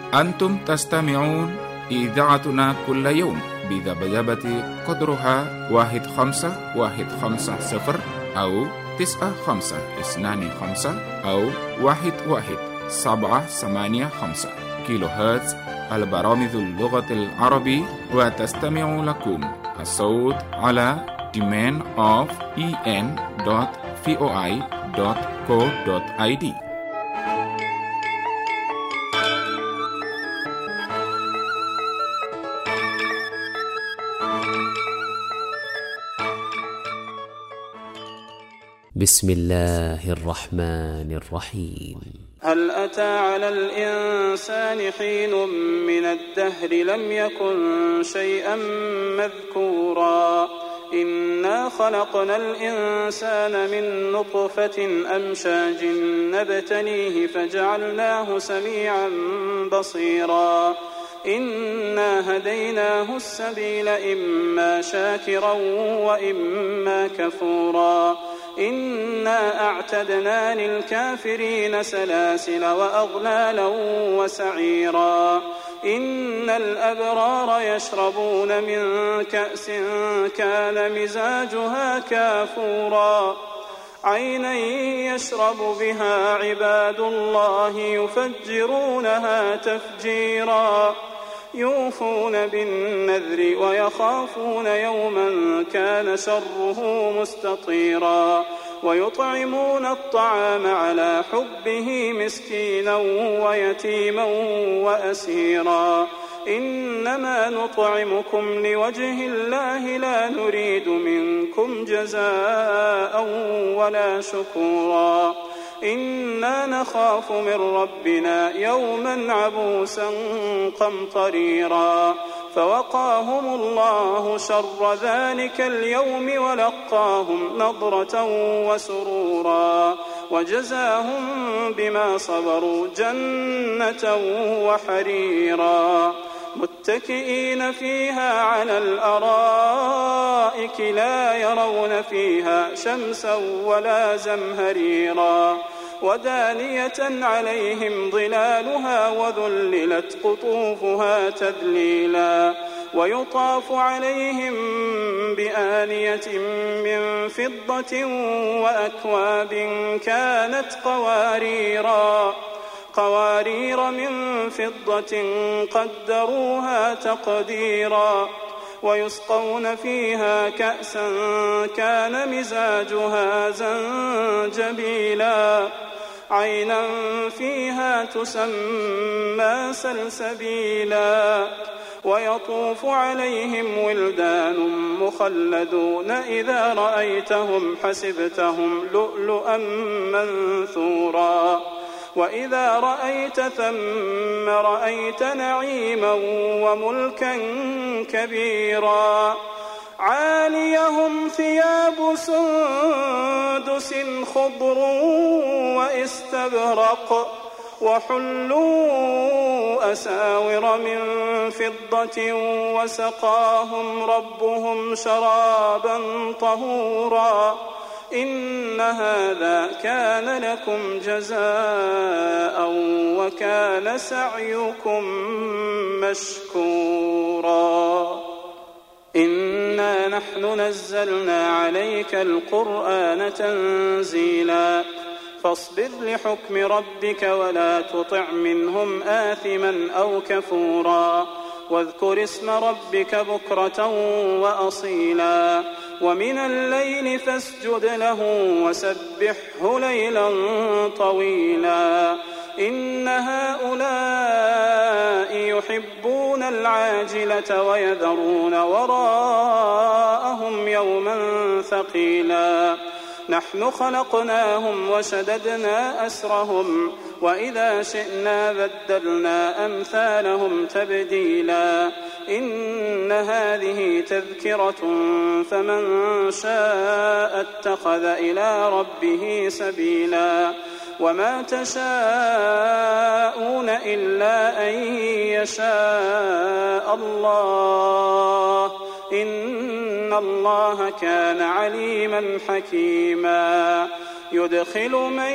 أنتم تستمعون إذاعتنا كل يوم بذبذبة قدرها 1515 أو 9525 أو 11785 كيلو هرتز البرامج اللغة العربية. وتستمع لكم الصوت على demand.en.voi.co.id. بسم الله الرحمن الرحيم. هل أتى على الإنسان حين من الدهر لم يكن شيئا مذكورا إنا خلقنا الإنسان من نطفة أمشاج نبتليه فجعلناه سميعا بصيرا إنا هديناه السبيل إما شاكرا وإما كفورا إنا أعتدنا للكافرين سلاسل وأغلالا وسعيرا إن الأبرار يشربون من كأس كان مزاجها كافورا عينا يشرب بها عباد الله يفجرونها تفجيرا يوفون بالنذر ويخافون يوما كان شره مستطيرا ويطعمون الطعام على حبه مسكينا ويتيما وأسيرا إنما نطعمكم لوجه الله لا نريد منكم جزاء ولا شكورا إنا نخاف من ربنا يوما عبوسا قمطريرا فوقاهم الله شر ذلك اليوم ولقاهم نضرة وسرورا وجزاهم بما صبروا جنة وحريرا متكئين فيها على الأرائك لا يرون فيها شمسا ولا زمهريرا ودانية عليهم ظلالها وذللت قطوفها تذليلا ويطاف عليهم بآنية من فضة وأكواب كانت قوارير من فضة قدروها تقديرا ويسقون فيها كأسا كان مزاجها زنجبيلا عينا فيها تسمى سلسبيلا ويطوف عليهم ولدان مخلدون إذا رأيتهم حسبتهم لؤلؤا منثورا وإذا رأيت ثم رأيت نعيما وملكا كبيرا عاليهم ثياب سندس خضر واستبرق وحلوا أساور من فضة وسقاهم ربهم شرابا طهورا إن هذا كان لكم جزاء وكان سعيكم مشكورا إنا نحن نزلنا عليك القرآن تنزيلا فاصبر لحكم ربك ولا تطع منهم آثما أو كفورا واذكر اسم ربك بكرة وأصيلا ومن الليل فاسجد له وسبحه ليلا طويلا إن هؤلاء يحبون العاجلة ويذرون وراءهم يوما ثقيلا نحن خلقناهم وشددنا أسرهم وإذا شئنا بدلنا أمثالهم تبديلا إن هذه تذكرة فمن شاء اتخذ إلى ربه سبيلا وما تشاءون إلا أن يشاء الله إن الله كان عليما حكيما يدخل من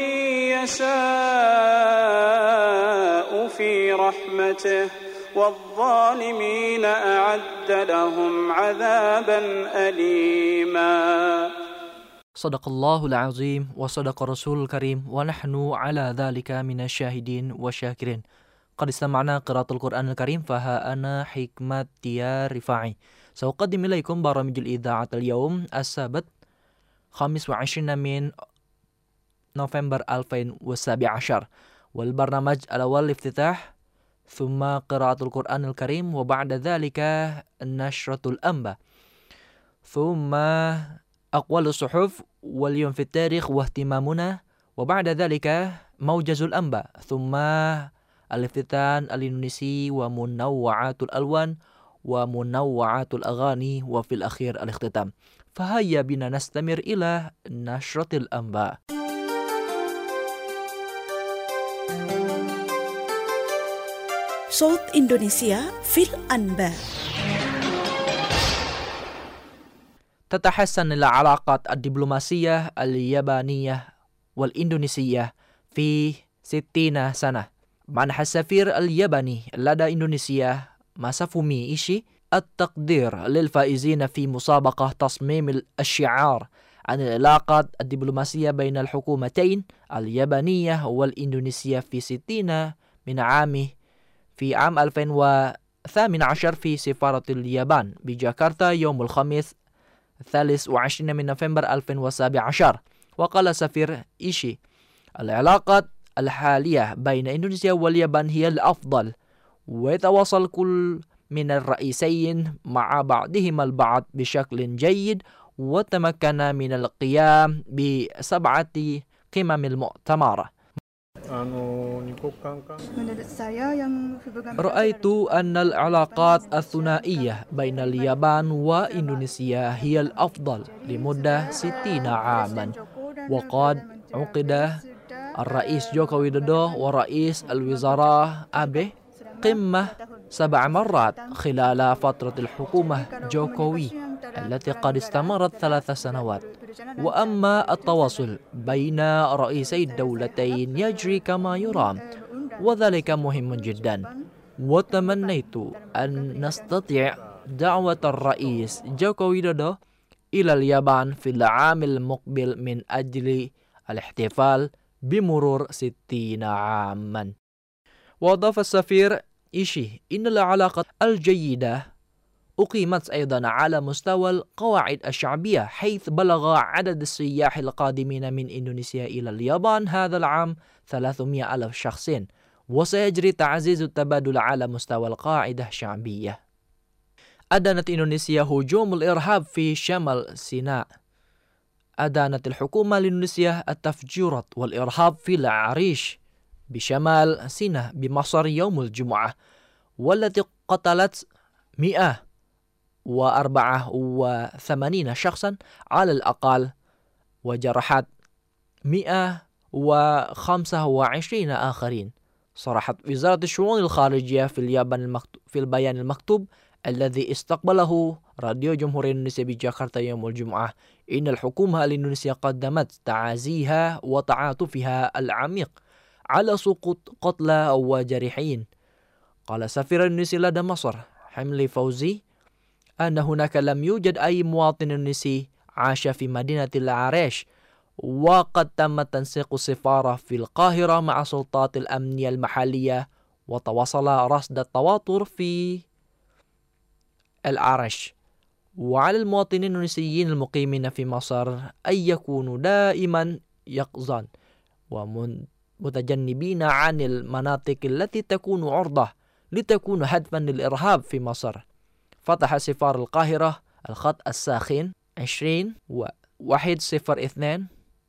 يشاء في رحمته والظالمين أعد لهم عذابا أليما. Sadaqallahul azim wa sadaqa rasulul karim wa nahnu ala dhalika minasyahidin wa syakirin. Qad istama'na qiraatul Qur'anil Karim faha ana hikmat ya rifa'i. Sauqaddim ilaikum baramijul idha'atul yawm as-sabat 25 min November 2017 wal barnamaj al-awwal iftitah thumma qiraatul Qur'anil Karim wa ba'da dhalika nashratul anba thumma أقوال الصحف واليوم في التاريخ واهتمامنا وبعد ذلك موجز الأنباء ثم الافتتان الإندونيسي ومنوعات الألوان ومنوعات الأغاني وفي الأخير الاختتام. فهيا بنا نستمر إلى نشرة الأنباء. صوت إندونيسيا في الأنباء. تتحسن العلاقات الدبلوماسية اليابانية والإندونيسية في 60 سنة. منح السفير الياباني لدى إندونيسيا ماسافومي إيشي التقدير للفائزين في مسابقة تصميم الشعار عن العلاقات الدبلوماسية بين الحكومتين اليابانية والإندونيسية في 60 من عامه في عام 2018 في سفارة اليابان بجاكرتا يوم الخميس 23 من نوفمبر 2017. وقال سفير إيشي العلاقات الحالية بين إندونيسيا واليابان هي الأفضل ويتواصل كل من الرئيسين مع بعضهما البعض بشكل جيد وتمكن من القيام ب7 قمم المؤتمر. رأيت أن العلاقات الثنائية بين اليابان وإندونيسيا هي الأفضل لمدة 60 عاما وقد عقد الرئيس جوكو ويدودو ورئيس الوزراء أبي قمة 7 مرات خلال فترة الحكومة جوكوي التي قد استمرت 3 سنوات. وأما التواصل بين رئيسي الدولتين يجري كما يرام وذلك مهم جدا وتمنيت أن نستطيع دعوة الرئيس جوكو ويدودو إلى اليابان في العام المقبل من أجل الاحتفال بمرور 60 عاما. وأضاف السفير إيشي إن العلاقة الجيدة أقيمت أيضا على مستوى القواعد الشعبية حيث بلغ عدد السياح القادمين من إندونيسيا إلى اليابان هذا العام 300,000 شخص وسيجري تعزيز التبادل على مستوى القاعدة الشعبية. أدانت إندونيسيا هجوم الإرهاب في شمال سيناء. أدانت الحكومة الإندونيسية التفجيرات والإرهاب في العريش بشمال سيناء بمصر يوم الجمعة والتي قتلت 184 شخصا على الأقل وجرحت 125 آخرين. صرحت وزارة الشؤون الخارجية في اليابان في البيان المكتوب الذي استقبله راديو جمهورية إندونيسيا بجاكرتا يوم الجمعة إن الحكومة الإندونيسية قدمت تعازيها وتعاطفها العميق على سقوط قتلى وجريحين. قال سفير إندونيسيا لدى مصر حملي فوزي أن هناك لم يوجد أي مواطن إندونيسي عاش في مدينة العريش وقد تم تنسيق السفارة في القاهرة مع سلطات الأمنية المحلية وتواصل رصد التوتر في العريش. وعلى المواطنين الإندونيسيين المقيمين في مصر أن يكونوا دائما يقظان ومتجنبين عن المناطق التي تكون عرضة لتكون هدفا للإرهاب في مصر. فتح سفارة القاهرة الخط الساخن 20 و102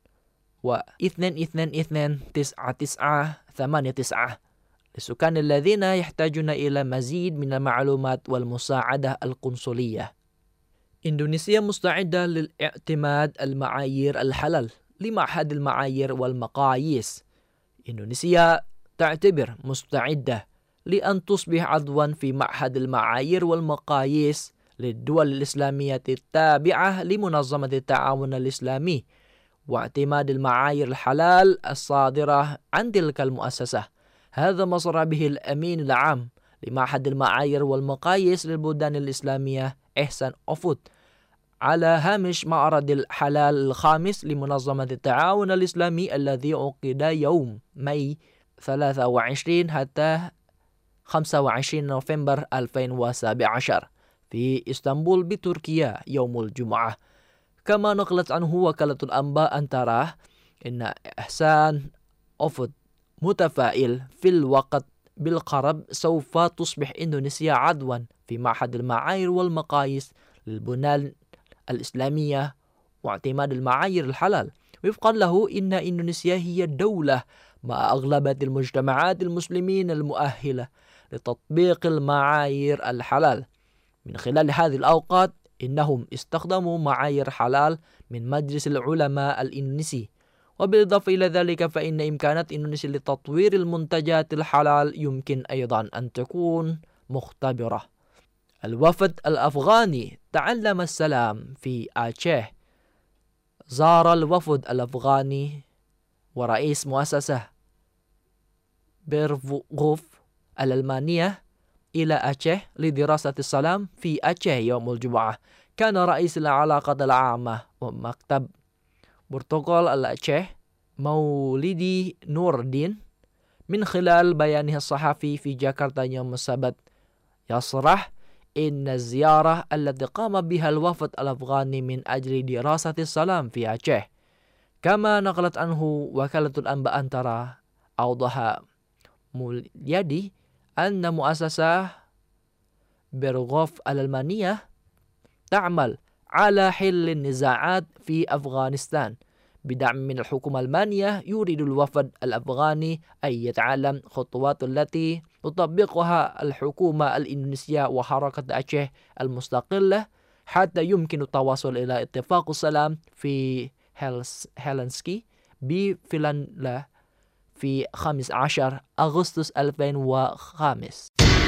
و222989 للسكان الذين يحتاجون إلى مزيد من المعلومات والمساعدة القنصلية. إندونيسيا مستعدة للاعتماد المعايير الحلال لمعهد المعايير والمقاييس. إندونيسيا تعتبر مستعدة لأن تصبح عضوا في معهد المعايير والمقاييس للدول الإسلامية التابعة لمنظمة التعاون الإسلامي واعتماد المعايير الحلال الصادرة عن تلك المؤسسة. هذا ما صرح به الأمين العام لمعهد المعايير والمقاييس للبلدان الإسلامية إحسان أفود على هامش معرض الحلال الخامس لمنظمة التعاون الإسلامي الذي عقد يوم ماي 23 حتى 25 نوفمبر 2017 في إسطنبول بتركيا يوم الجمعة. كما نقلت عنه وكالة الأنباء أنتراه إن إحسان أفود متفائل في الوقت بالقرب سوف تصبح إندونيسيا عضوا في معهد المعايير والمقاييس للبلدان الإسلامية واعتماد المعايير الحلال. وفقا له إن إندونيسيا هي الدولة مع أغلبية المجتمعات المسلمين المؤهلة لتطبيق المعايير الحلال. من خلال هذه الأوقات إنهم استخدموا معايير حلال من مجلس العلماء الإندونيسي. وبالإضافة إلى ذلك فإن إمكانات إندونيسيا لتطوير المنتجات الحلال يمكن أيضا أن تكون مختبرة. الوفد الأفغاني تعلم السلام في آتشه. زار الوفد الأفغاني ورئيس مؤسسة بيرفغوف الألمانية إلى آتشه لدراسة السلام في آتشه يوم الجمعة. كان رئيس العلاقات العامة ومكتب بروتوكول الآتشه مولدي نور الدين من خلال بيانه الصحفي في جاكرتا يوم السبت يصرح إن الزيارة التي قام بها الوفد الأفغاني من أجل دراسة السلام في آتشه. كما نقلت عنه وكالة الأنباء أنتراه أوضح موليدي أن مؤسسة بيرغوف الألمانية تعمل على حل النزاعات في أفغانستان بدعم من الحكومة الألمانية. يريد الوفد الأفغاني أن يتعلم خطوات التي تطبقها الحكومة الإندونيسية وحركة آتشه المستقلة حتى يمكن التوصل إلى اتفاق السلام في هلسنكي بفنلندا في 15 أغسطس 2005.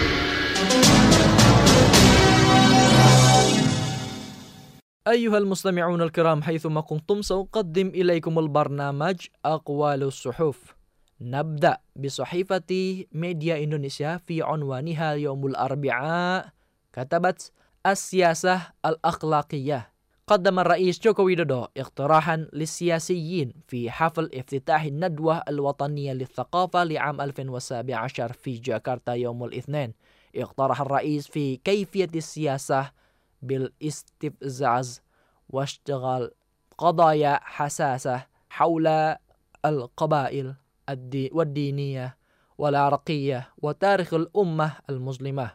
أيها المستمعون الكرام، حيثما كنتم سأقدم إليكم البرنامج أقوال الصحف. نبدأ بصحيفة ميديا إندونيسيا في عنوانها يوم الأربعاء كتبت السياسة الأخلاقية. قدم الرئيس جوكو ويدودو اقتراحا للسياسيين في حفل افتتاح الندوة الوطنية للثقافة لعام 2017 في جاكرتا يوم الاثنين. اقترح الرئيس في كيفية السياسة بالاستفزاز واشتغال قضايا حساسة حول القبائل والدينية والعرقية وتاريخ الأمة المسلمة.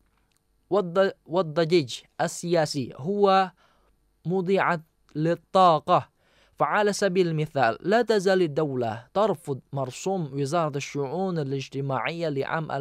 والضجيج السياسي هو مضيعة للطاقة. فعلى سبيل المثال لا تزال الدولة ترفض مرسوم وزارة الشؤون الاجتماعية لعام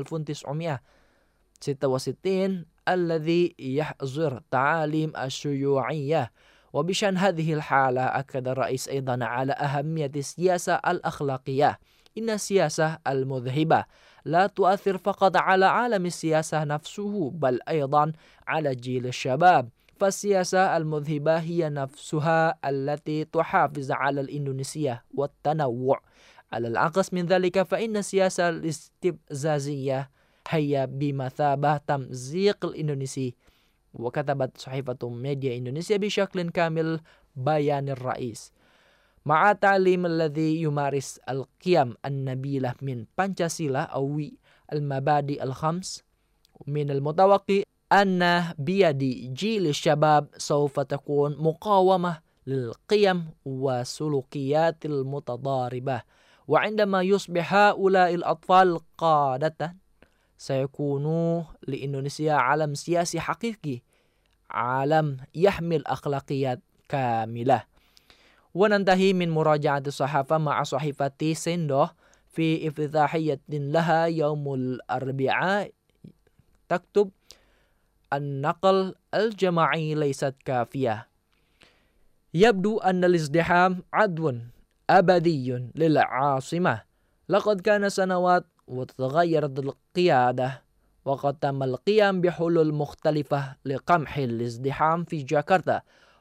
1966 الذي يحظر تعاليم الشيوعية. وبشأن هذه الحالة أكد الرئيس أيضا على أهمية السياسة الأخلاقية. إن السياسة المذهبة لا تؤثر فقط على عالم السياسة نفسه بل أيضا على جيل الشباب. فالسياسة المذهبة هي نفسها التي تحافظ على الإندونيسية والتنوع. على العكس من ذلك فإن السياسة الاستفزازية هي بمثابة تمزيق الإندونيسي. وكتبت صحيفة ميديا إندونيسيا بشكل كامل بيان الرئيس: مع التعليم الذي يمارس القيم النبيلة من بانشاسيلا أو المبادئ الخمس، من المتوقع أن بيد جيل الشباب سوف تكون مقاومة للقيم والسلوكيات المتضاربة. وعندما يصبح هؤلاء الأطفال قادة سيكون لإندونيسيا علم سياسي حقيقي، علم يحمل أخلاقيات كاملة. وننتهي من مراجعة الصحافة مع صحيفة سيندو في افتتاحية لها يوم الأربعاء تكتب: النقل الجماعي ليست كافية. يبدو أن الازدحام عدو أبدي للعاصمة. لقد كان سنوات وتغيرت القيادة وقد تم القيام بحلول مختلفة لقمح الازدحام في جاكرتا.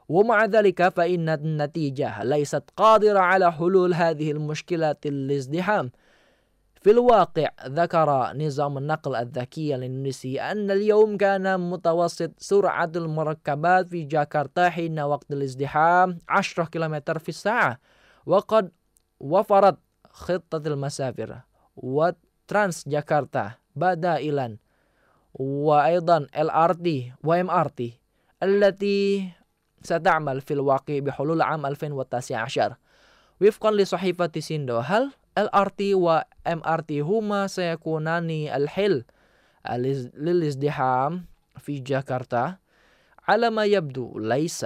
ومع ذلك فإن النتيجة ليست قادرة على حلول هذه المشكلات الازدحام. في الواقع ذكر نظام النقل الذكي الإندونيسي أن اليوم كان متوسط سرعة المركبات في جاكرتا حين وقت الازدحام 10 كيلومتر في الساعة، وقد وفرت خطة المسافر وترانس جاكرتا بدائلا وأيضا LRT وMRT التي ستعمل في الواقع بحلول عام 2019. وفقا لصحيفة سيندو، هل LRT وMRT هما سيكونان الحل للازدحام في جاكرتا؟ على ما يبدو ليس.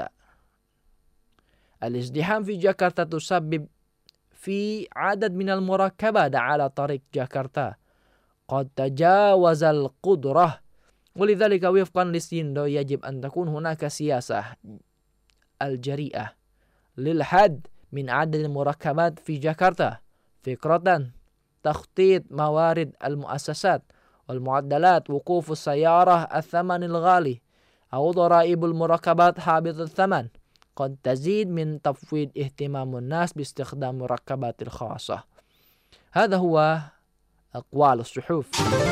الازدحام في جاكرتا تسبب في عدد من المركبات على طريق جاكرتا قد تجاوز القدرة، ولذلك وفقا لسيندو يجب أن تكون هناك سياسة الجريئة للحد من عدد المركبات في جاكرتا، فكرة تخطيط موارد المؤسسات والمعدلات وقوف السيارة الثمن الغالي أو ضرائب المركبات هابط الثمن قد تزيد من تفويض اهتمام الناس باستخدام المركبات الخاصة. هذا هو أقوال الصحف.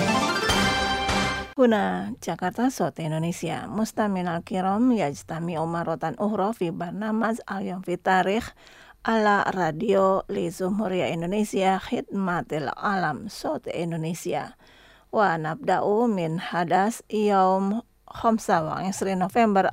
هنا جاكرتا صوت إندونيسيا. مستمعينا الكرام، يجتمع مرة أخرى في برنامج اليوم في التاريخ على راديو لجمهورية إندونيسيا خدمة العالم صوت إندونيسيا. ونبدأ من حدث يوم 25 نوفمبر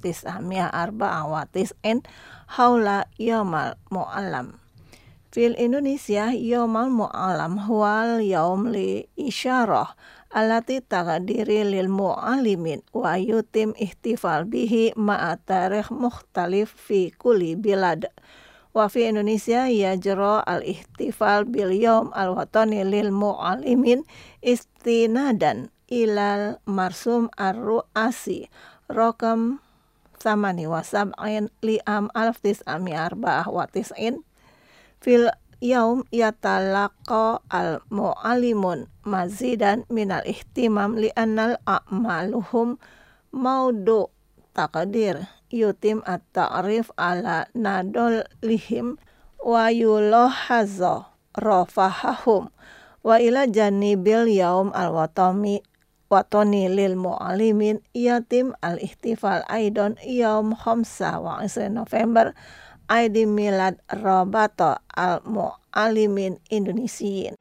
1994 حول يوم المعلم. في الإندونيسيا يوم المعلم هو اليوم لإشارة التي تقدر للمعلمين ويتم احتفال به مع تاريخ مختلف في كل بلاد. وفي إندونيسيا يجرى الاحتفال باليوم الوطني للمعلمين استنادا إلى المرسوم الرئاسي رقم 78 لعام 1994. في اليوم يتلقى المعلمون مزيدا من الاهتمام لأن أعمالهم موضوع تقدير يتم التعريف على نضالهم ويلاحظ رفاههم. وإلى جانب اليوم الوطني للمعلمين يتم الاحتفال أيضا يوم 25 نوفمبر عيد ميلاد رابطة المعلمين إندونيسيين.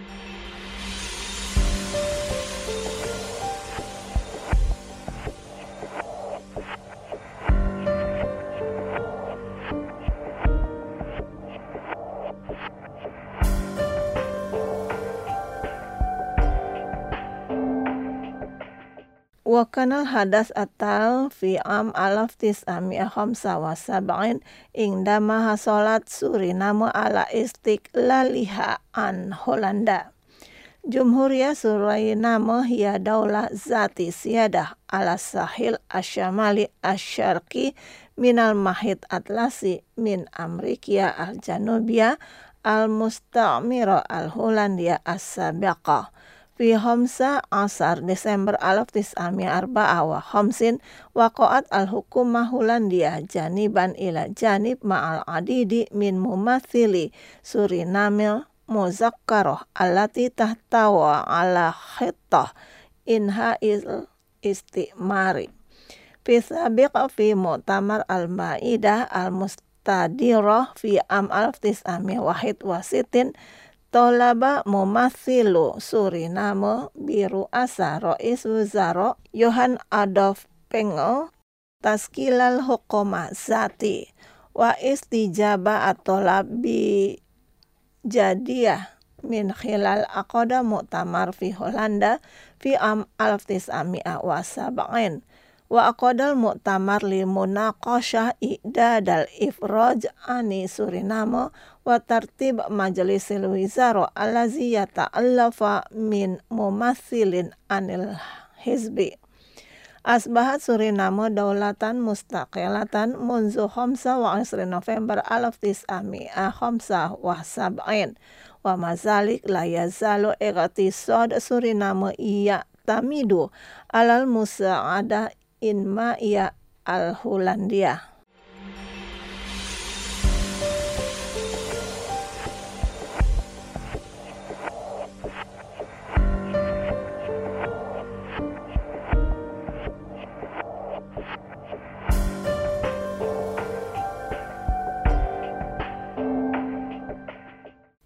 وكان الحدث التالي في عام 1975 عندما حصلت سورينام على استقلالها عن هولندا. جمهورية سورينام هي دولة ذات سيادة على الساحل الشمالي الشرقي من المحيط الأطلسي من أمريكا الجنوبية المستعمرة الهولندية السابقة. في 15 ديسمبر 1954 وقعت الحكومة الهولندية جانبا إلى جانب مع العديد من ممثلي سورينام مذكرة التي تحتوي على خطة إنهاء الاستعمار. في السابق في مؤتمر المائدة المستديرة في عام 1961 طلب ممثل سورينام برئاسة رئيس وزراء يوهان أدولف بنغل تشكيل الحكومة الذاتية واستجابة الطلب بجدية من خلال عقد مؤتمر في هولندا في عام 1970. وعقد المؤتمر لمناقشة إعداد الإفراج عن سورينام وترتيب مجلس الوزراء الذي يتألف من ممثل عن الحزب. أصبحت سورينام دولة مستقلة منذ 25 نوفمبر 1975 ومع ذلك لا يزال اقتصاد سورينام يعتمد على المساعدة إنمائية الهولندية.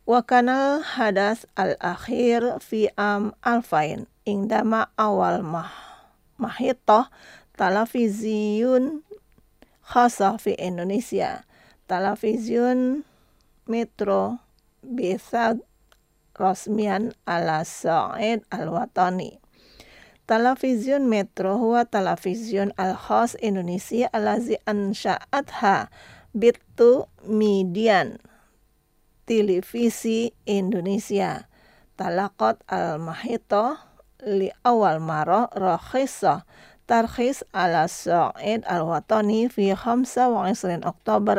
وكان الحدث الأخير في عام 2000 عندما أول محطة تلفزيون خاصة في إندونيسيا تلفزيون مترو بث رسميا على الصعيد الوطني. تلفزيون مترو هو تلفزيون الخاص إندونيسيا الذي أنشأتها بيت ميديان تلفزي إندونيسيا. تلقت المحطة لأول مرة ترخيص على الصعيد الوطني في 25 أكتوبر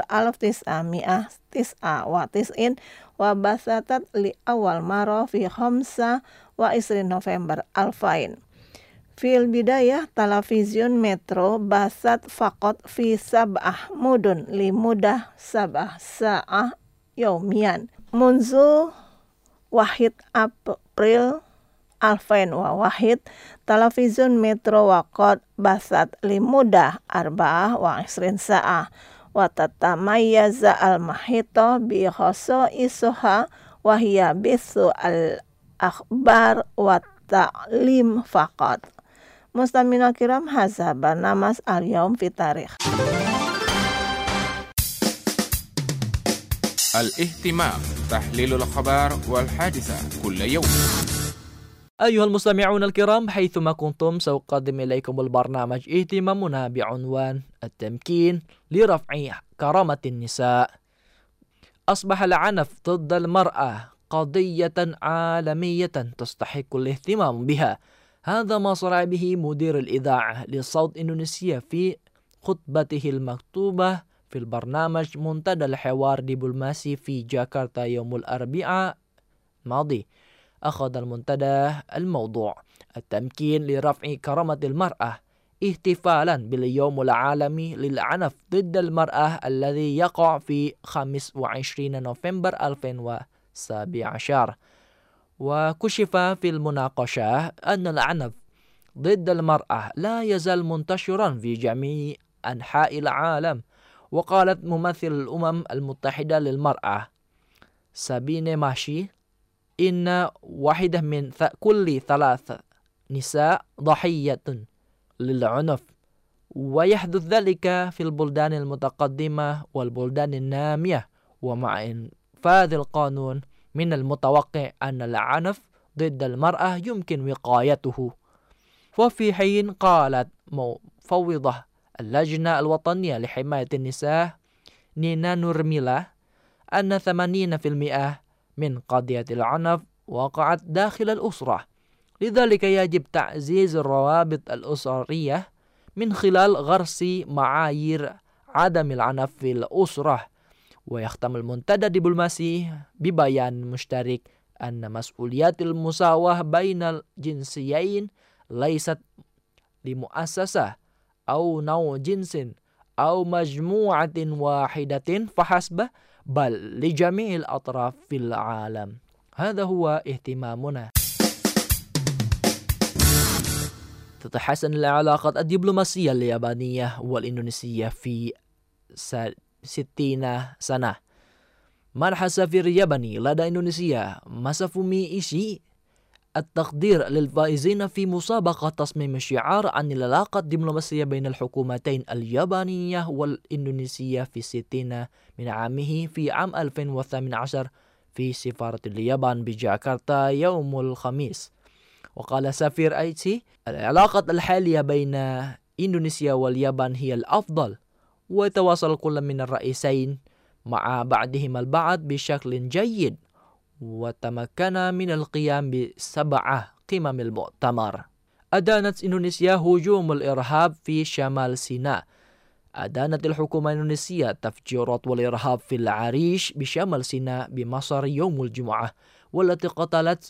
1999 وبثت لأول مرة في 25 نوفمبر 2000. في البداية تلفزيون مترو بثت فقط في 7 مدن لمدة 7 ساعات يوميا منذ 1 أبريل 2001. تلفزيون مترو وقد بثت لمدة 24 ساعة وتتميز المحطة بخصائصها وهي بث الأخبار والتعليم فقط. مستمعينا الكرام هذا برنامج اليوم في تاريخ. الاهتمام تحليل الأخبار والحادثة كل يوم. أيها المستمعون الكرام حيثما كنتم سأقدم إليكم البرنامج اهتمامنا بعنوان التمكين لرفع كرامة النساء. أصبح العنف ضد المرأة قضية عالمية تستحق الاهتمام بها. هذا ما صرح به مدير الإذاعة لصوت إندونيسيا في خطبته المكتوبة في البرنامج منتدى الحوار دبلوماسي في جاكرتا يوم الأربعاء الماضي. أخذ المنتدى الموضوع التمكين لرفع كرامة المرأة احتفالا باليوم العالمي للعنف ضد المرأة الذي يقع في 25 نوفمبر 2017. وكشف في المناقشة أن العنف ضد المرأة لا يزال منتشرا في جميع أنحاء العالم. وقالت ممثل الأمم المتحدة للمرأة سابيني ماشي إن واحدة من كل 3 نساء ضحية للعنف، ويحدث ذلك في البلدان المتقدمة والبلدان النامية. ومع إنفاذ القانون من المتوقع أن العنف ضد المرأة يمكن وقايته. وفي حين قالت مفوضة اللجنة الوطنية لحماية النساء نينا نورميلا أن 80% من قضية العنف وقعت داخل الأسرة، لذلك يجب تعزيز الروابط الأسرية من خلال غرس معايير عدم العنف في الأسرة. ويختم المنتدى الدبلوماسي ببيان مشترك أن مسؤوليات المساواة بين الجنسيين ليست لمؤسسة أو نوع جنس أو مجموعة واحدة فحسب، بل لجميع الأطراف في العالم. هذا هو اهتمامنا. تتحسن العلاقات الدبلوماسية اليابانية والإندونيسية في 60 سنة. منح السفير الياباني لدى إندونيسيا ماسافومي إيشي التقدير للفائزين في مسابقة تصميم الشعار عن العلاقة الدبلوماسية بين الحكومتين اليابانية والإندونيسية في 60 من عامه في عام 2018 في سفارة اليابان بجاكرتا يوم الخميس. وقال سفير إيشي العلاقة الحالية بين إندونيسيا واليابان هي الأفضل، ويتواصل كل من الرئيسين مع بعضهما البعض بشكل جيد، وتمكن من القيام ب7 قمم المؤتمر. أدانت إندونيسيا هجوم الإرهاب في شمال سيناء. أدانت الحكومة الإندونيسية تفجيرات والإرهاب في العريش بشمال سيناء بمصر يوم الجمعة، والتي قتلت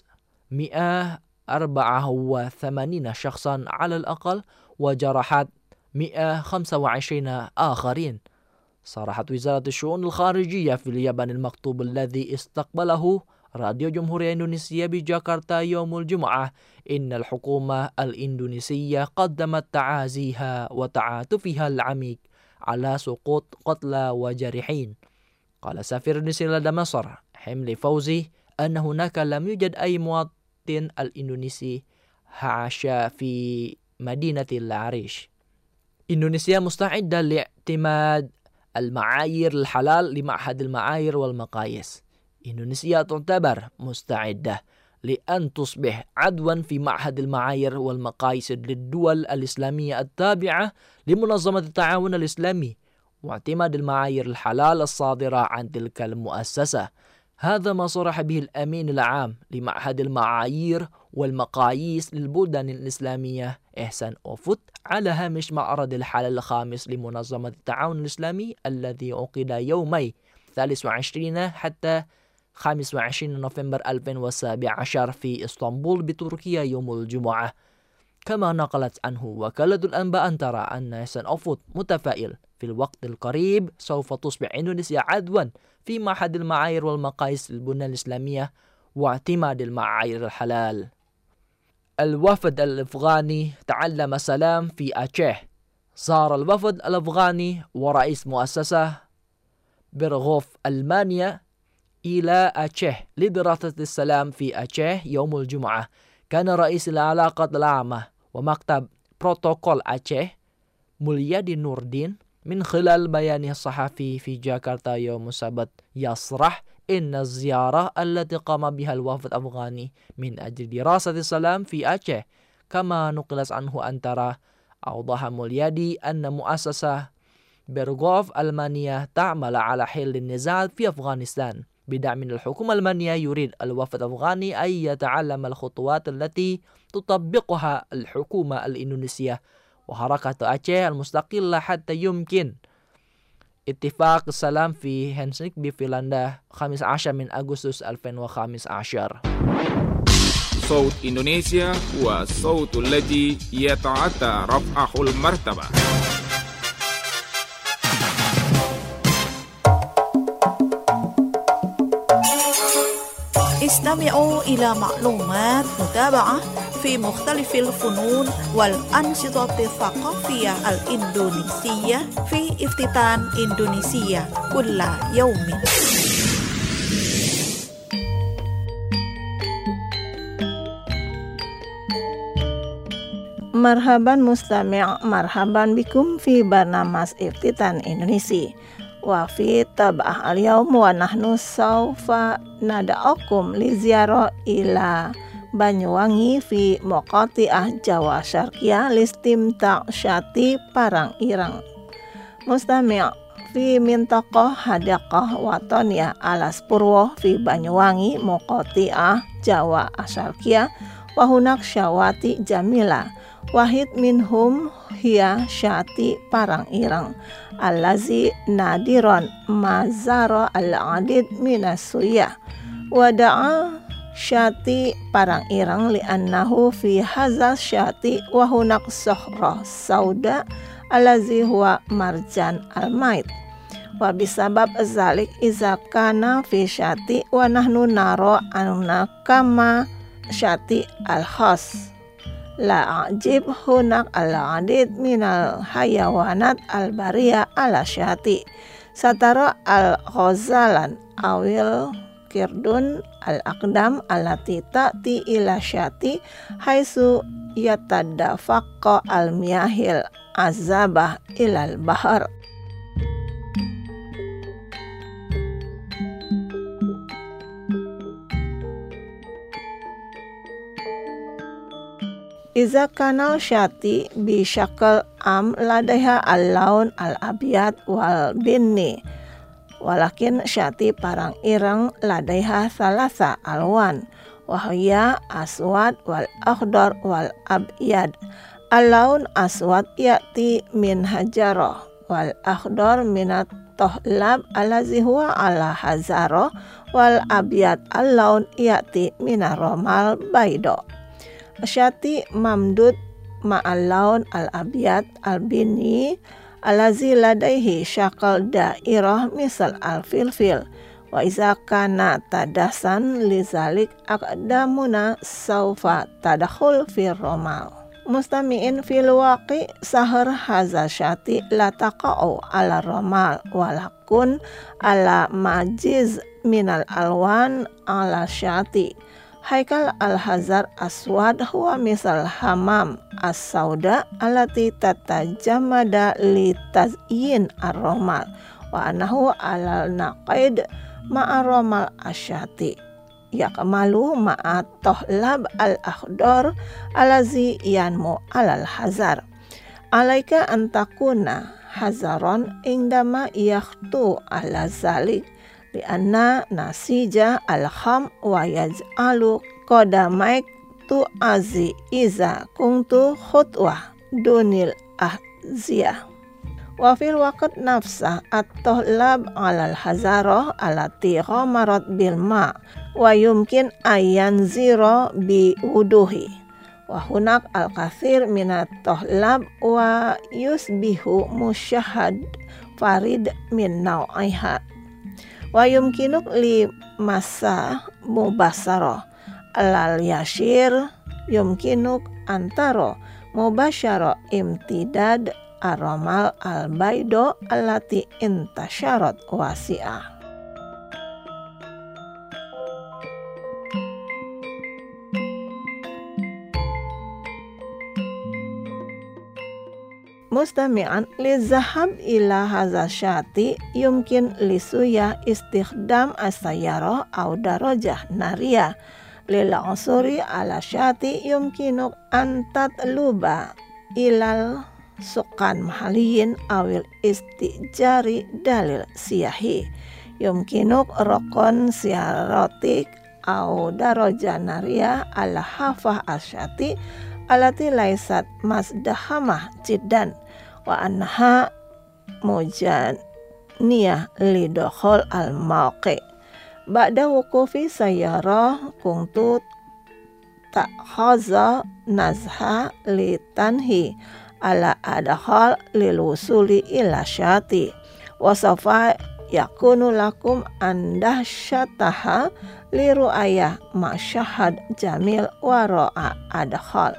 184 شخصا على الأقل وجرحت 125 آخرين. صرحت وزارة الشؤون الخارجية في اليابان المكتوب الذي استقبله راديو جمهورية إندونيسيا بجاكرتا يوم الجمعة إن الحكومة الإندونيسية قدمت تعازيها وتعاطفها العميق على سقوط قتلى وجريحين. قال سفير إندونيسيا لدى مصر حمل فوزي أن هناك لم يوجد أي مواطن الإندونيسي عاش في مدينة العريش. إندونيسيا مستعدة لاعتماد المعايير الحلال لمعهد المعايير والمقاييس. إندونيسيا تعتبر مستعدة لأن تصبح عضوا في معهد المعايير والمقاييس للدول الإسلامية التابعة لمنظمة التعاون الإسلامي واعتماد المعايير الحلال الصادرة عن تلك المؤسسة. هذا ما صرح به الأمين العام لمعهد المعايير والمقاييس للبلدان الإسلامية إحسان أوفوت على هامش معرض الحلال الخامس لمنظمة التعاون الإسلامي الذي عقد يومي 23 حتى 25 نوفمبر 2017 في إسطنبول بتركيا يوم الجمعة. كما نقلت عنه وكالة الأنباء أنترا أن إحسان أوفوت متفائل في الوقت القريب سوف تصبح إندونيسيا عضوا في معهد المعايير والمقاييس للبنى الإسلامية واعتماد المعايير الحلال. الوفد الأفغاني تعلم سلام في أتشه. زار الوفد الأفغاني ورئيس مؤسسة برغوف ألمانيا إلى أتشه لدراسة السلام في أتشه يوم الجمعة. كان رئيس العلاقات العامة ومكتب بروتوكول أتشه موليادي نوردين من خلال بيانه الصحفي في جاكرتا يوم السبت يصرح إن الزيارة التي قام بها الوفد الأفغاني من أجل دراسة السلام في أتشه. كما نقلت عنه أنترا أوضح موليادي أن مؤسسة برغوف ألمانيا تعمل على حل النزاع في أفغانستان بدعم من الحكومة الألمانية. يريد الوفد الأفغاني أن يتعلم الخطوات التي تطبقها الحكومة الإندونيسية وحركة أتشه المستقلة حتى يمكن اتفاق السلام في هلسنكي بفنلندا 15 من أغسطس 2015. صوت إندونيسيا هو الصوت الذي يتعدى رفعه المرتبة. استمعوا إلى معلومات متابعة في مختلف الفنون والأنشطة الثقافية الإندونيسية في افتتان إندونيسيا كل يوم. Marhaban mustami', marhaban bikum fi barnamas iftitan Indonesia. Wa fi tab'ah al-yawm wa nahnu sawfa nada'akum li ziarah ila Banyuwangi fi Moqati'ah Jawa Syarqiyah listimta' syati Parang Irang. Mustami' fi mintaqah hadaqah watoniyah Alas Purwo fi Banyuwangi Moqati'ah Jawa Syarqiyah wa hunak syawati jamila. Wahid minhum hiya syati Parang Irang allazi nadiron mazara al-adid minas suyah wada'a syati Parang Irang li'annahu fi hazal syati wa hunak sohra sauda allazi huwa marjan al-mait wa bisabab zalik iza kana fi syati wa nahnu naro anna kama syati al-khas la ajib hunak al-adid minal hayawanat al-bariyah ala syati satara al-ghazalan awil kirdun al-aqdam allati ta'ti ila syati haisu yatadafaqqa al-miyahil azabah ilal bahar. Iza kanal syati bi syakal am ladaiha al-laun al-abiyad wal binni walakin syati Parang Irang ladaiha salasa alwan wahya aswad wal akhdar wal abiyad. Al-laun aswad ya'ti min hajarah wal akhdar minat tohlab allazi huwa ala hazaro wal abiyad al-laun ya'ti minar romal baydo. Syati mamdud ma'al laun al-abiyad al-bini alazi ladaihi syakal dairah misal al-filfil wa iza kana tadasan lizalik aqdamuna saufa tadakhul fir romal. Mustami'in fil waqi sahar haza syati la taqa'u ala romal walakun ala majiz minal alwan ala syati. Haikal al-hazar aswad huwa misal hamam as-sauda alati tatajamada li tazyin ar-romal wa anahu alal naqaid ma'aromal asyati yakmalu ma'at tohlab al-akhdar alazi yanmu alal hazar. Alaika antakuna hazaron indama yakhtu ala zalik lianna nasija al-kham wa yaj'alu qadamaik tu'azi iza kuntu khutwah dunil ahziyah. Wa fil waqt nafsah at-tohlab alal hazaroh alati ghamarat bil ma wa yumkin ayan ziro bi wuduhi. Wa hunak al-kathir minat tohlab wa yusbihu musyahad farid min naw'iha. Wa yumkinuk li masa mubasaro alal yashir yumkinuk antaro mubasyaro imtidad aromal al-baido allati intasyarat wasi'ah. Mustami'an li zahab ila hadza syati yumkin li suya istikhdam as-sayyarah aw darajah nariyah lil usuri ala syati yumkinuk an tatluba ilal sukan mahaliyin awil istijari dalil siyahi yumkinuk rokon siyarotik aw darajah nariyah ala hafah asyati alati laisat masdahamah jiddan wa anha mujaniyah lidokhol al-mawqi ba'da wukufi sayyarah kuntu ta'khaza nazha litanhi ala adakhal lilwusuli ila syati wasafa yakunu lakum andah syataha liru'ayah masyahad jamil waro'a adkhal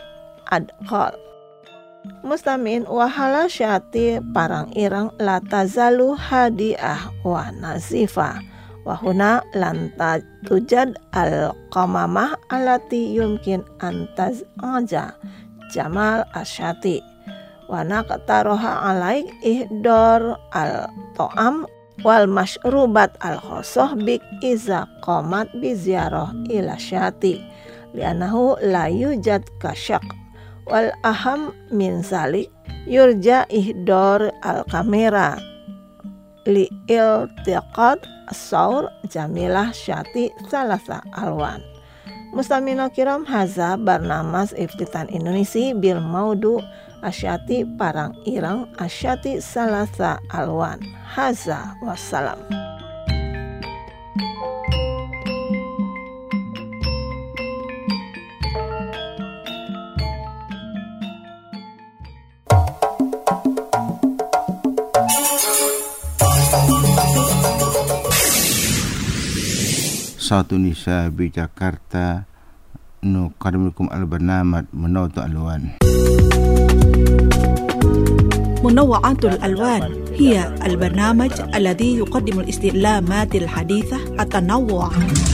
Mustamin wahala syati parang irang latazalu hadiah wa nazifa wahuna lanta tujad al-qamamah alati yumkin antaz aja jamal asyati wa naqtaroha alaik ihdor al-to'am wal masyrubat al-khosoh bik iza qomat biziarah ila syati lianahu la yujad kasyak wal aham min zalik yurja ihdor al-kamera li iltiqad as-saur jamilah syati salasa alwan. Mustamina kiram haza barnamas iftitan Indonesia bil maudu asyati parang irang asyati salasa alwan. Haza wassalam. Satu Nisa di Jakarta nuqaddimukum al-barnamaj Munawwa'atul Alwan. منوعات الألوان هي البرنامج الذي يقدم الاستعلامات الحديثة التنوع.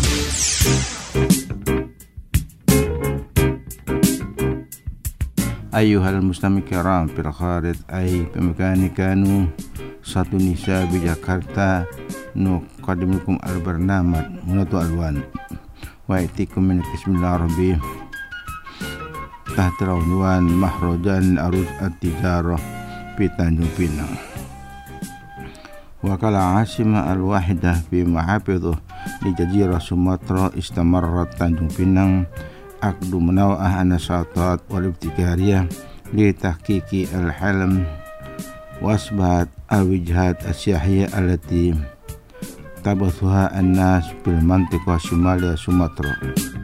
Ayyuhal mustami' kiram fil kharij ay pemikani kanu Satu Nisa di Jakarta nuqaddimukum al-barnamaj Munawwa'atul Alwan wa itikum min bismillahirrahmanirrahim tahta unwan mahrajan arus at-tijarah fi Tanjung Pinang. Wakala Asima al-Wahidah fi mahafidhuh di Jazirah Sumatera istamarrat Tanjung Pinang aqdu munawa'ah an-nashatat wal ibtikariyah li tahqiqi al-halm wasbat al-wijhat as-siyahiyah allati tabathuha an-nas bil mantiqah Shumaliya Sumatera.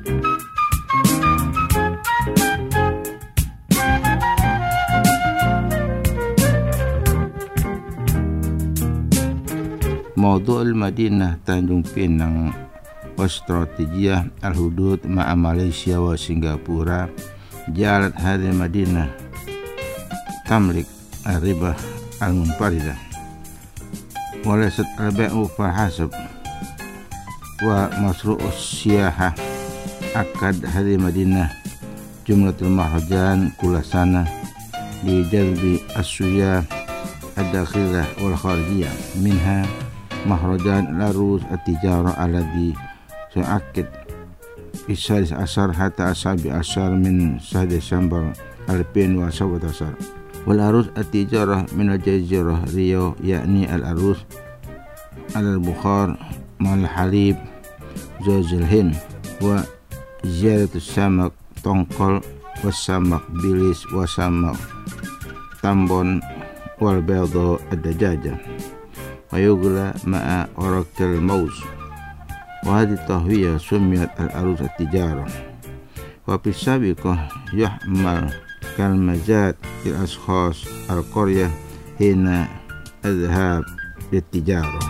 Mawdu' al-Madinah Tanjung Pinang wa strategiyah al-hudud ma'a Malaysia wa Singapura jalat hadhihi Madinah tamlik al-ribah al-munfaridah wa laysat al-bai'u fahasab wa masru'us siyahah akad hari Madinah jumlatul mahrajan kula sana di jalbi as-suyah ad-dakhiliyah wal kharijiyah minha mahrajan larus at-tijarah alladhi su'akid Isaris asar hatta asabi asar min sah Desember 2017 wal arus at-tijarah min al-jazirah Riau yakni al-arus al-bukhar mal halib zazil hind wa ziyaratus samak tongkol wasamak bilis wasamak tambon wal baydo ad-dajaja wa yugla ma'a orakil mauz وهذه التهوية سميت العروض التجارة وفي السابقة يحمل كالمزاد للأشخاص القرية حين الذهاب للتجارة.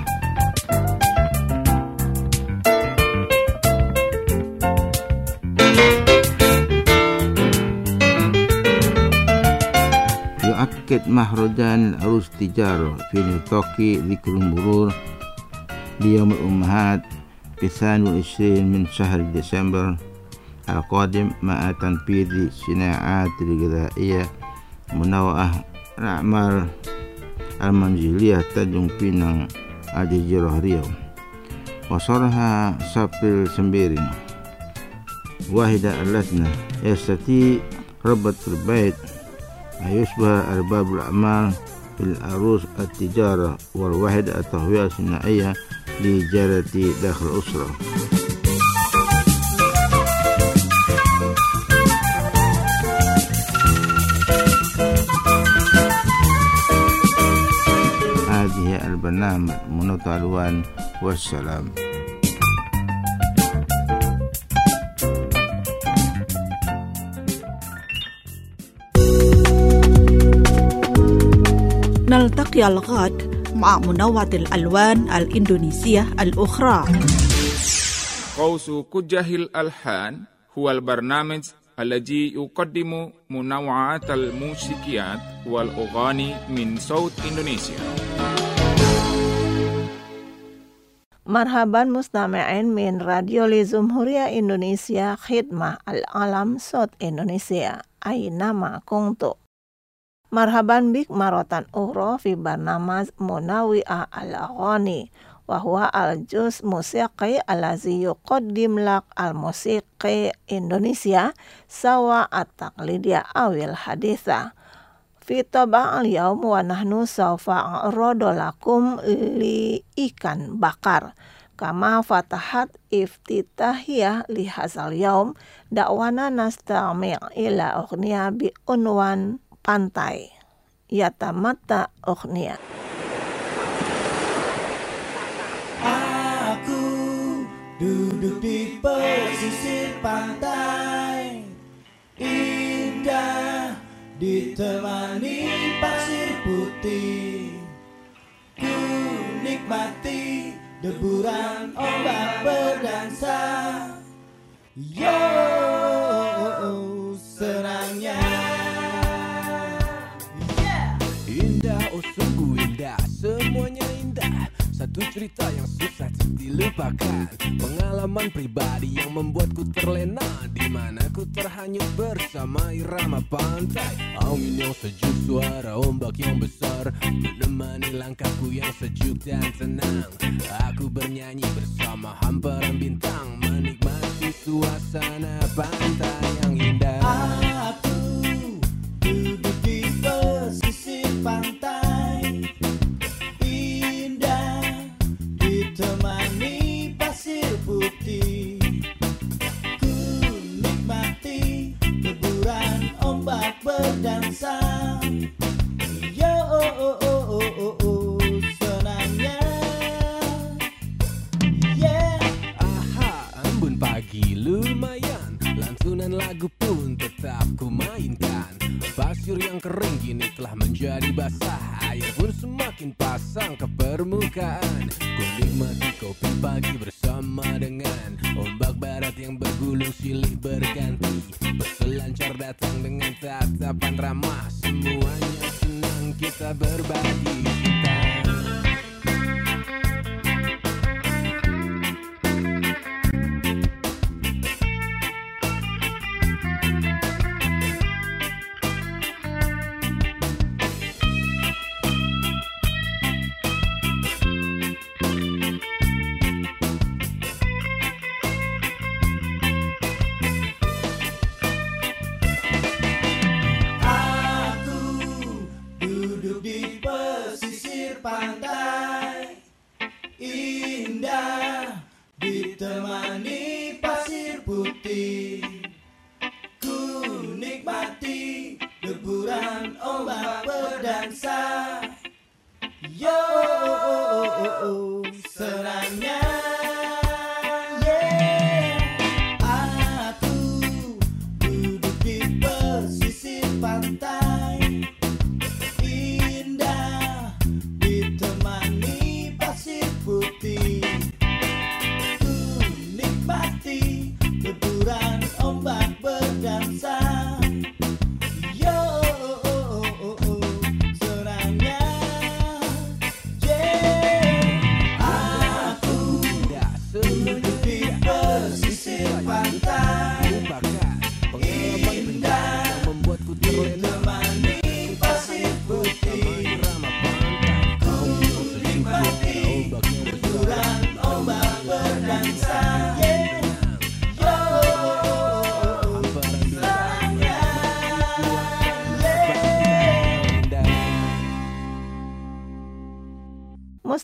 يؤكد مهرجان العروض التجارة في نطاق ذكر المرور ليوم الأمهات ب22 من شهر ديسمبر القادم مع تنفيذ صناعات الغذائية منوعة الأعمال المنزلية تنجم Pinang الجزيرة ريو وصرها سابل سمبيرين واحدة اللجنة يستطيع ربط البيت يشبه أرباب الأعمال في العروض التجارة والوحدة التهوية الصناعية لإجارة داخل الأسرة. هذه البرنامج منوط الوان والسلام. نلتقي الغد مع منوعة الألوان الإندونيسية الأخرى. قوس كجه الألحان هو البرنامج الذي يقدم منوعات الموسيقيات والأغاني من صوت إندونيسيا. Marhaban mustami'in min Radio Lizumhuria Indonesia Khidmah Al-Alam Sot Indonesia Aynama Kuntu. Marhaban bik marotan ukhra fi barnamaj Munawi'ah al-Aghani wa huwa al-juz musiqi allazi yuqaddim lak al-musiqi Indonesia sawa at-taqlidiyah awil haditha. Fi taba'al yaum wa nahnu sawfa a'radu lakum li ikan bakar. Kama fatahat iftitahiyah li hazal yaum da'wana nastami' ila ughniya bi unwan pantai Yatamata Ughniya. Aku duduk di pesisir pantai, indah ditemani pasir putih. Ku nikmati deburan ombak berdansa. Yo, senangnya. Oh sungguh indah, semuanya indah. Satu cerita yang susah dilupakan, pengalaman pribadi yang membuatku terlena, di mana ku terhanyut bersama irama pantai. Angin yang sejuk, suara ombak yang besar menemani langkahku yang sejuk dan tenang. Aku bernyanyi bersama hamparan bintang, menikmati suasana pantai yang indah. Aku duduk di pesisir pantai, indah ditemani pasir putih. Ku nikmati deburan ombak berdansa. Yo, senangnya. Yeah. Aha, embun pagi lumayan, lantunan lagu pun tetap ku mainkan. Pasir yang kering kini telah menjadi basah, air pun semakin pasang ke permukaan. Ku nikmati kopi pagi bersama dengan ombak barat yang bergulung silih berganti. Peselancar datang dengan tatapan ramah, semuanya senang kita berbagi cinta.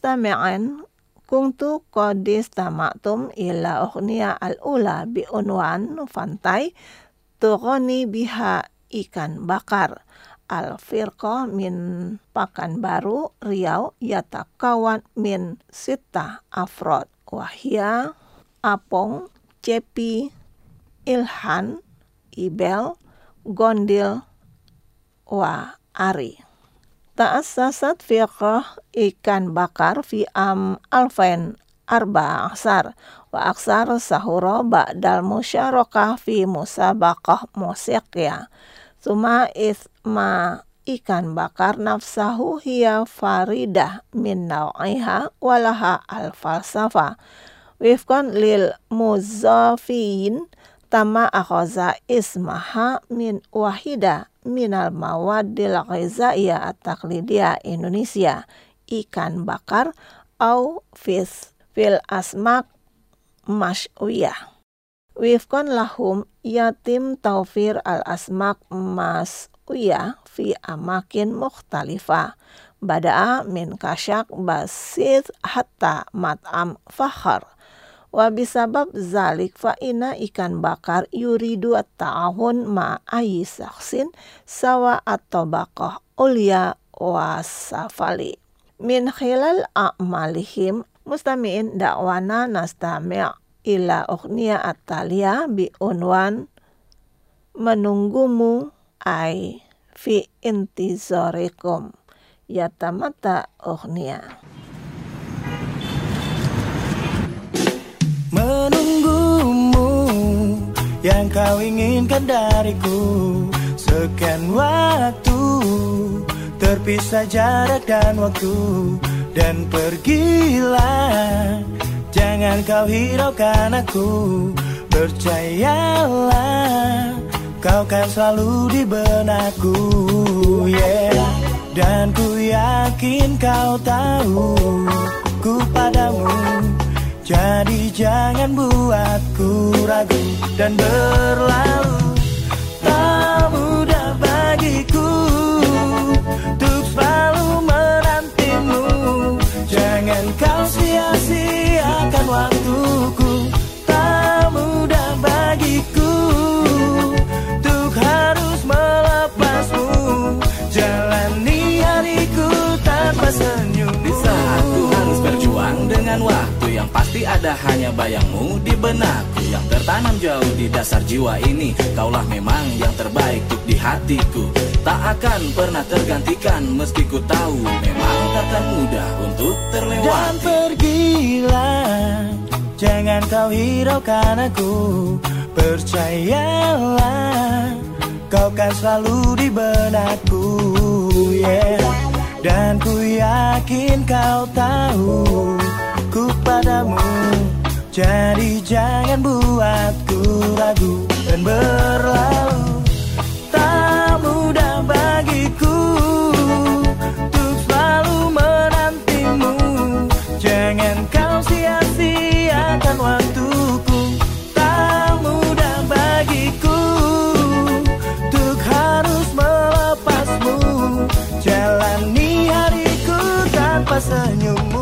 mustami'in kuntu qad istama'tum ila ughniya al-ula bi unwan fantai tughni biha ikan bakar al-firqah min Pekanbaru Riau yatakawan min sita afrod wahia Apong, Cepi, Ilhan, Ibel, Gondil, wa Ari. Ta'assasat firqah ikan bakar fi alfain arba aksar wa aksar sahura ba'dal musyarakah fi musabaqah musiqiyah. Suma isma ikan bakar nafsahu hiya faridah min naw'iha walaha al-falsafah. Wifqan lil muzafiyin tama akhaza ismaha min wahida minal mawadil ghizaiyah at-taqlidiyah Indonesia ikan bakar au fil asmak masyuyah. Wifqan lahum yatim taufir al-asmak masyuyah fi amakin mukhtalifah bada'a min kasyak basit hatta mat'am fakhar. Wa bisabab zalik fa inna ikan bakar yuridu at-ta'ahun ma'ayi saksin sawa at-tabaqah ulya wa safali. Min khilal a'malihim mustami'in da'wana nastami' ila ughniya at-taliyah bi unwan menunggumu ay fi intizarikum yatamata ughniya. Menunggumu yang kau inginkan dariku, sekian waktu terpisah jarak dan waktu, dan pergilah, jangan kau hiraukan aku, percayalah kau kan selalu di benakku, yeah. Dan ku yakin kau tahu ku padamu. Jadi jangan buatku ragu dan berlalu. Tak mudah bagiku untuk selalu menantimu. Jangan kau sia-siakan waktuku. Tak mudah bagiku untuk harus melepasmu. Jalani hariku tanpa senyum. Di saat ku harus berjuang dengan waktu, yang pasti ada hanya bayangmu di benakku yang tertanam jauh di dasar jiwa ini. Kaulah memang yang terbaik untuk di hatiku, tak akan pernah tergantikan meski ku tahu memang takkan mudah untuk terlewati. Dan pergilah, jangan kau hiraukan aku, percayalah kau kan selalu di benakku, yeah. Dan ku yakin kau tahu ku padamu. Jadi jangan buatku ragu dan berlalu. Tak mudah bagiku untuk selalu menantimu. Jangan kau sia-siakan waktuku. Tak mudah bagiku untuk harus melepasmu. Jalani hariku tanpa senyummu.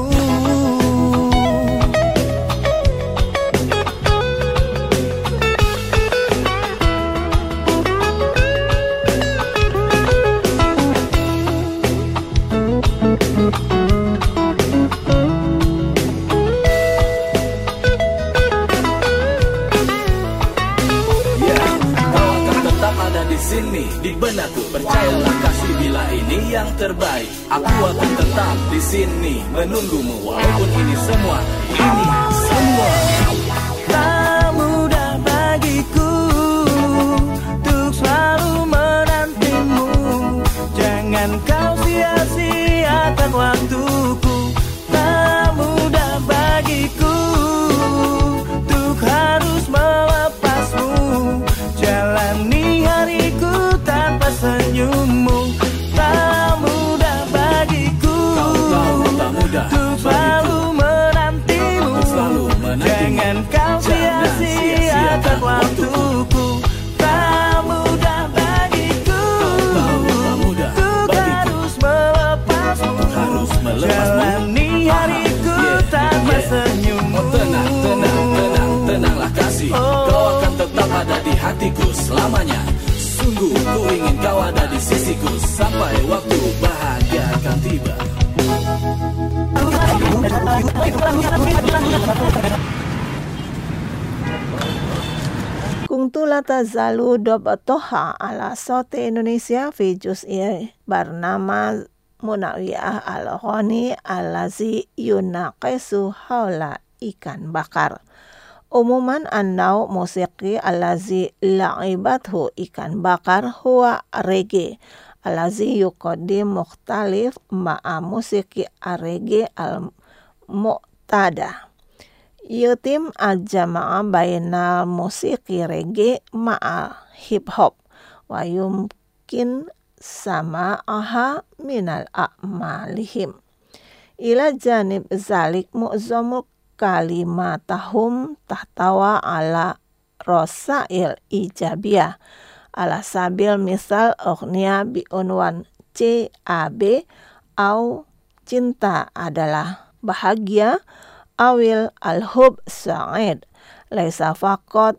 Sini di benakku, percayalah kasih, bila ini yang terbaik. Aku akan tetap di sini menunggumu walaupun ini semua. Tak mudah bagiku untuk selalu menantimu. Jangan kau sia-siakan waktuku. Tak mudah bagiku untuk harus melepasmu. Jalani hariku tanpa senyummu. Tak mudah bagiku untuk selalu menantimu. Jangan tetap ada di hatiku selamanya. Sungguh ku ingin kau ada di sisiku sampai waktu bahagia akan tiba. Kuntu la tazalu dobatoha ala Sauti Indonesia fi juz'i barnama Munawiyah al-Ghani allazi yunaqisu haula ikan bakar. Umuman annau musiki allazi la'ibathu ikan bakar huwa reggae allazi yuqaddim mukhtalif ma'a musiki reggae al-mu'tada. Yutim al-jama'a bainal musiki reggae ma'a hip hop wa yumkin sama'aha minal a'malihim. Ila janib zalik mu'zamul kalimatahum tahtawa ala rosail ijabiyah ala sabil misal ughniya bi unwan CAB au cinta adalah bahagia awil al-hub sa'id laisa faqat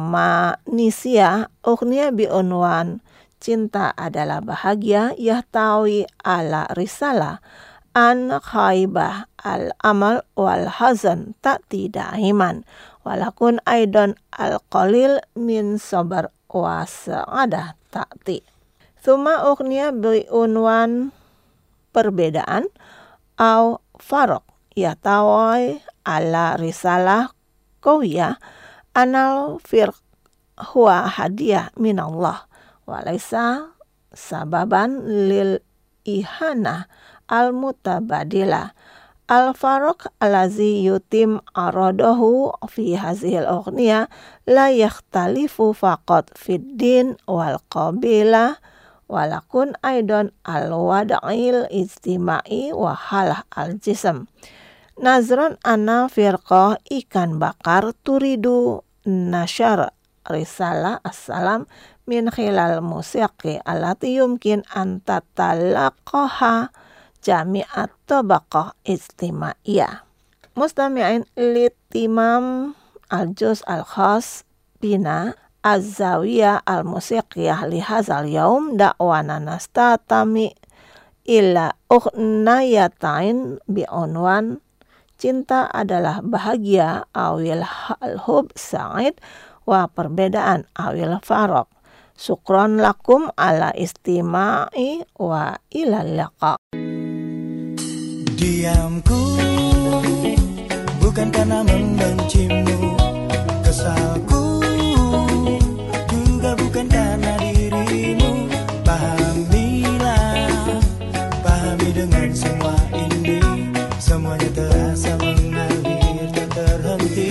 romanisia ughniya bi unwan cinta adalah bahagia yahtawi ala risalah an khaibah al-amal wal hazan ta'ti da'iman walakun aidan al-qalil min sabar wa sa'adah ta'ti. Thumma ughniya bi unwan perbedaan au farok yatawai ala risalah qawiyah anal firq huwa hadiah minallah walaysa sababan lil ihanah al-mutabadila. Al-farq allazi yutim aradahu fi hazil ughniya la yakhtalifu faqat fid din wal qabilah walakun aidan al-wada'il ijtima'i wa halah al-jism. Nazran anna firqah ikan bakar turidu nasyar risalah assalam min khilal musiqi allati yumkin an tatalaqaha jami'at tabaqah ijtimaiyah. Mustami'in litimam al-juz al-khas bina az-zawiyah al-musiqiyah li hadzal yaum da'wana nastatami illa ughnayatain bi unwan cinta adalah bahagia awil al-hub sa'id wa perbedaan awil farok. Syukron lakum ala istima'i wa ila liqa. Diamku bukan karena membencimu, kesalku juga bukan karena dirimu. Pahami dengan semua ini, semuanya terasa mengalir tak terhenti.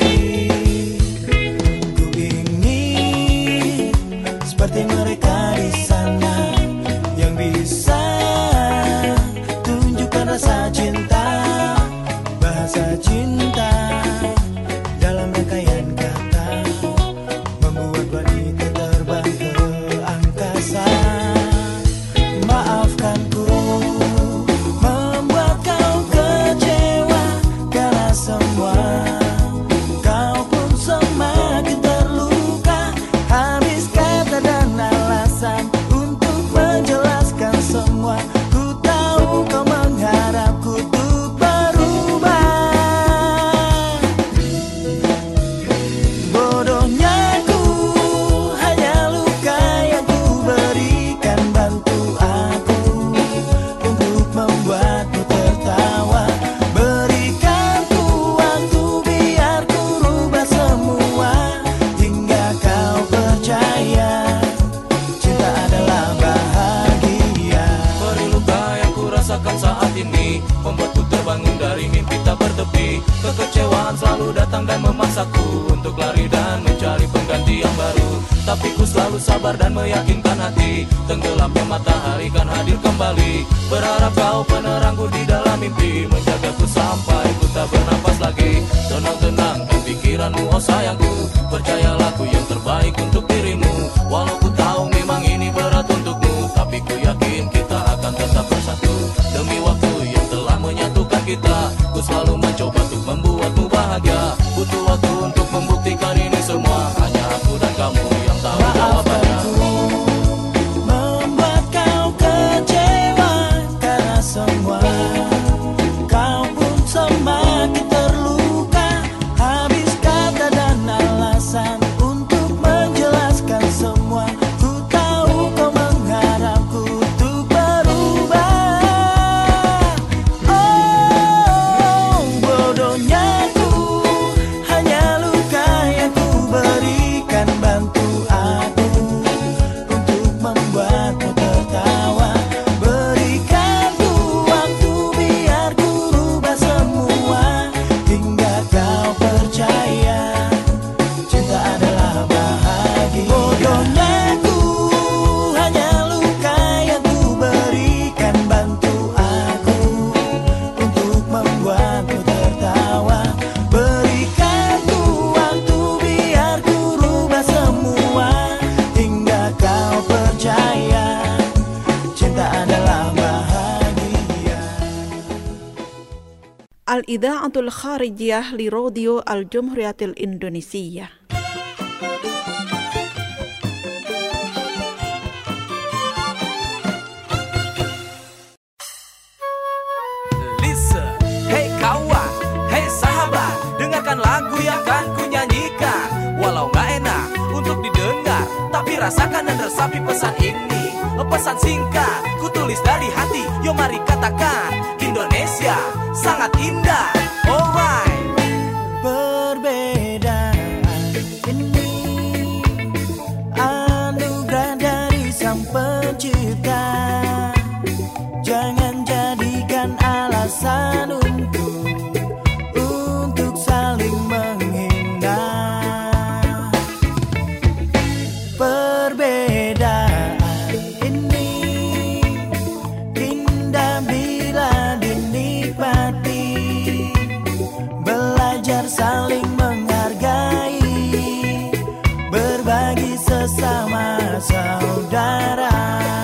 Ku ingin seperti mereka di sana yang bisa tunjukkan rasa cinta, bahasa cinta dalam rangkaian kata, membuat wanita terbang ke angkasa. Maafkanku membuat kau kecewa karena semua kau pun semakin terluka. Habis kata dan alasan untuk menjelaskan semua. Ku tahu kau mengharapku untuk berubah. Bodohnya ku hanya luka yang ku berikan. Bantu aku untuk membuatmu tertawa. Berikan ku waktu biar ku rubah semua, hingga kau percaya cinta adalah bahagia. Beri luka yang ku rasakan saat ini, membuatku terbangun dari mimpi tak bertepi. Kekecewaan selalu datang dan memaksaku untuk lari dan mencari pengganti yang baru. Tapi ku selalu sabar dan meyakinkan hati, tenggelamnya matahari kan hadir kembali. Berharap kau penerangku di dalam mimpi, menjagaku sampai ku tak bernafas lagi. Tenang-tenangkan pikiranmu oh sayangku, percayalah ku yang terbaik untuk dirimu. Walau ku tahu memang ini berat untukmu, tapi ku yakin kita akan tetap bersatu. Demi waktu yang telah menyatukan kita, ku selalu mencoba untuk membuatmu bahagia. Butuh waktu untuk membuktikan ini semua, hanya aku dan kamu. Al-Idha'atul Kharijiyah li Radio Al-Jumhuriyatil Indonesiyah. Listen, hey kawan, hey sahabat, dengarkan lagu yang akan ku nyanyikan. Walau gak enak untuk didengar, tapi rasakan dan resapi pesan ini. Pesan singkat, ku tulis dari hati. Yo mari katakan, Indonesia sangat indah. Alright. Perbedaan ini anugerah dari Sang Pencipta. Jangan jadikan alasan untuk saling menghina. Perbedaan ini indah bila dinikmati. Belajar saling menghargai, berbagi sesama saudara.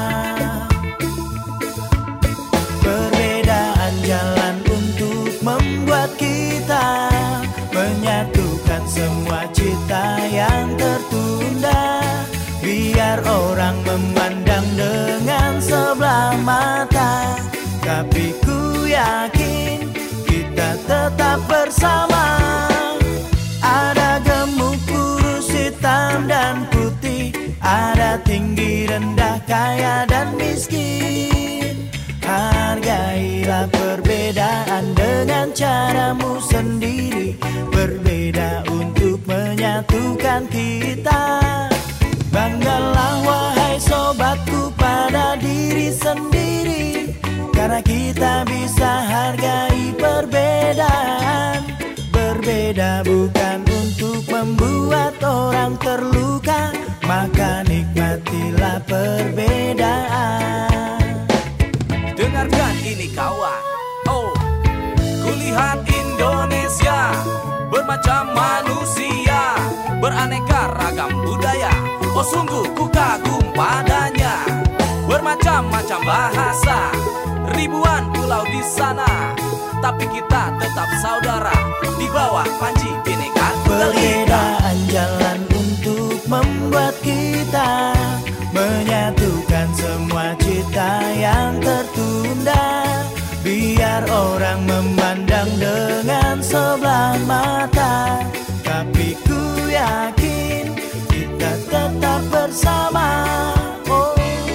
Perbedaan jalan untuk membuat kita menyatukan semua cita yang tertunda. Biar orang memandang dengan sebelah mata, tapi ku yakin kita tetap bersama. Ada gemuk, kurus, hitam dan putih, ada tinggi, rendah, kaya dan miskin. Hargailah perbedaan dengan caramu sendiri. Berbeda untuk menyatukan kita. Banggalah wahai sobatku pada diri sendiri, karena kita bisa hargai perbedaan. Berbeda bukan untuk membuat orang terluka, maka nikmatilah perbedaan. Dengarkan ini kawan. Oh, kulihat Indonesia bermacam manusia, beraneka ragam budaya. Oh sungguh ku kagum padanya. Bermacam-macam bahasa, ribuan pulau di sana, tapi kita tetap saudara di bawah panji Bhinneka Tunggal Ika. Perbedaan jalan untuk membuat kita menyatukan semua cita yang tertunda. Biar orang memandang dengan sebelah mata, tapi ku yakin kita tetap bersama. Oh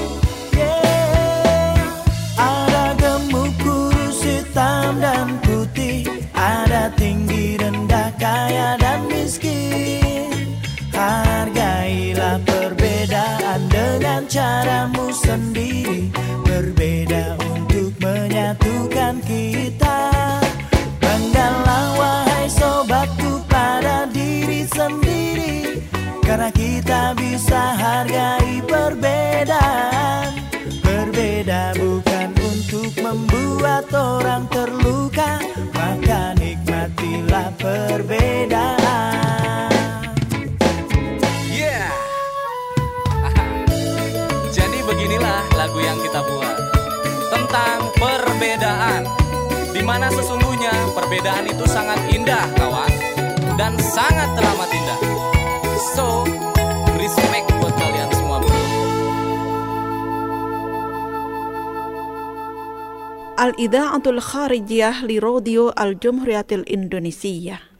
yeah. Ada gemuk, kurus, hitam dan putih, ada tinggi, rendah, kaya dan miskin. Hargailah perbedaan dengan caramu sendiri. Berbeda untuk menyatukan kita. Banggalah wahai sobatku pada diri sendiri, karena kita bisa hargai perbedaan. Berbeda bukan untuk membuat orang terluka, maka nikmatilah perbedaan. Yeah. Jadi beginilah lagu yang kita buat tentang perbedaan, di mana sesungguhnya perbedaan itu sangat indah kawan, dan sangat teramat indah. So, respect buat kalian semua bro. Al-Idha'atul Kharijiyah li Radio Al-Jumhuriyatil Indonesiyah.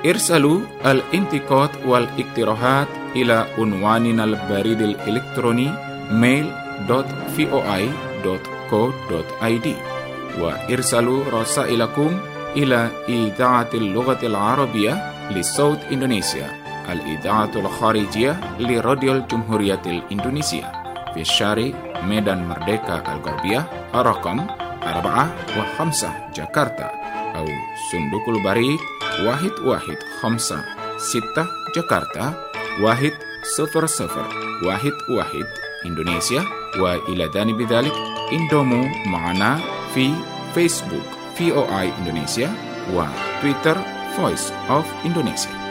ارسلوا الانتقاد والاقتراحات إلى عنواننا البريد الإلكتروني mail.voi.co.id وارسلوا رسائلكم إلى إذاعة اللغة العربية لصوت إندونيسيا الإذاعة الخارجية لراديو الجمهورية الإندونيسية في الشارع ميدان مردeka الغربية رقم 4 و5 جاكرتا أو صندوق البريد 1156 جاكرتا 10011 إندونيسيا. وإلى جانب ذلك انضموا معنا في فيسبوك VOA Indonesia وتويتر Voice of Indonesia.